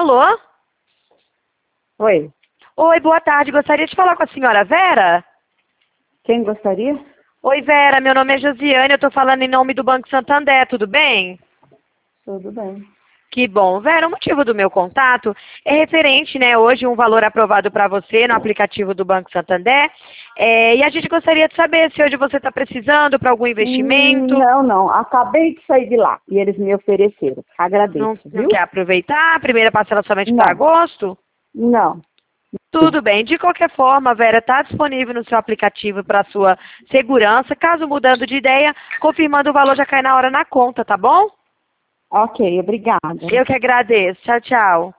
Alô? Oi, Oi, boa tarde. Gostaria de falar com a senhora Vera? quem gostaria? Oi, Vera. Meu nome é Josiane. Eu estou falando em nome do Banco Santander. Tudo bem? Tudo bem. Que bom. Vera, o motivo do meu contato é referente, né, hoje um valor aprovado para você no aplicativo do Banco Santander. E a gente gostaria de saber se hoje você está precisando para algum investimento. Não. Acabei de sair de lá e eles me ofereceram. Agradeço, Não viu? quer aproveitar? A primeira parcela somente para Não, agosto? não. Tudo bem. De qualquer forma, Vera, está disponível no seu aplicativo para sua segurança. Caso mudando de ideia, confirmando o valor já cai na hora na conta, tá bom? Ok, obrigada. Eu que agradeço. Tchau, tchau.